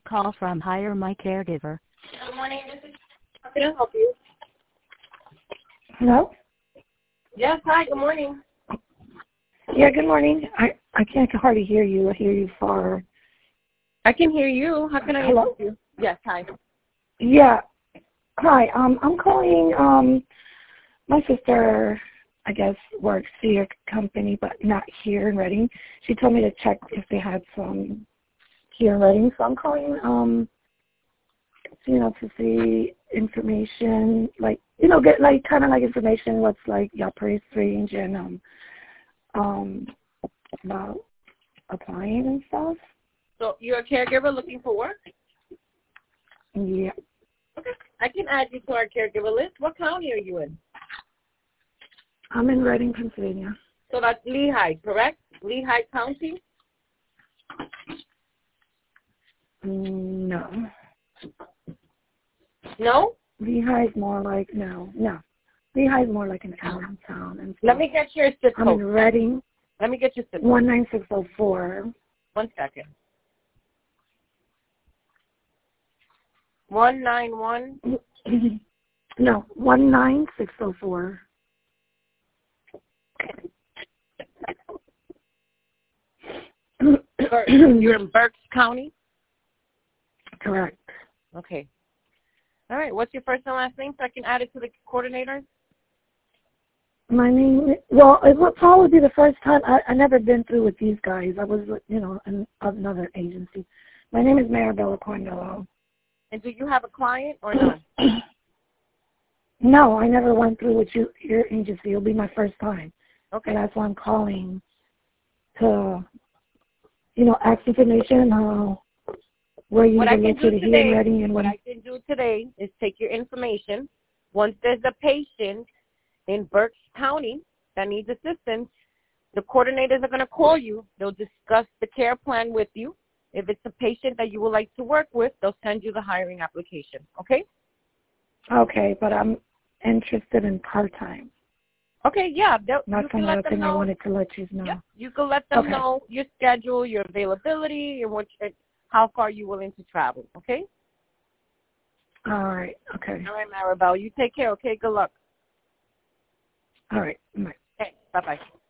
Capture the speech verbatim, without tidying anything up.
Call from Hire My Caregiver. Good morning. This is. How can I help you? Hello? Yes. Hi. Good morning. Yeah, good morning. I, I can't hardly hear you. I hear you far. I can hear you. How can I Hello? help you? Yes. Hi. Yeah. Hi. Um, I'm calling. Um, my sister, I guess, works for your company, but not here in Reading. She told me to check if they had some here in Reading, so I'm calling. Um, you know, to see information, like you know, get like kind of like information what's like your price range and um, um, about applying and stuff. So you're a caregiver looking for work? Yeah. Okay. I can add you to our caregiver list. What county are you in? I'm in Reading, Pennsylvania. So that's Lehigh, correct? Lehigh County? Mm, no. No? Lehigh's more like, no, no. Lehigh's more like an Allen town. And Let me get your zip I'm code. in Reading. Let me get your zip code. one nine six oh four. One second. one nine one? No, one nine six oh four. You're in Berks County? Correct. Okay. All right. What's your first and last name so I can add it to the coordinators? My name, well, it would probably be the first time. I, I never been through with these guys. I was, you know, in another agency. My name is Maribella Cornello. And do you have a client or no? No, I never went through with you, your agency. It'll be my first time. Okay. And that's why I'm calling to, you know, ask information how, where you What I are can do located here in today, Reading and what when. I can do today is take your information. Once there's a patient in Berks County that needs assistance, the coordinators are going to call you. They'll discuss the care plan with you. If it's a patient that you would like to work with, they'll send you the hiring application. Okay? Okay, but I'm interested in part-time. Okay, yeah. That's you can another let them thing I know. wanted to let you know. Yep. You can let them Okay. know your schedule, your availability, and what, how far you're willing to travel. Okay? All right. Okay. All right, Maribel. You take care. Okay? Good luck. All right. Bye. Okay. Bye-bye.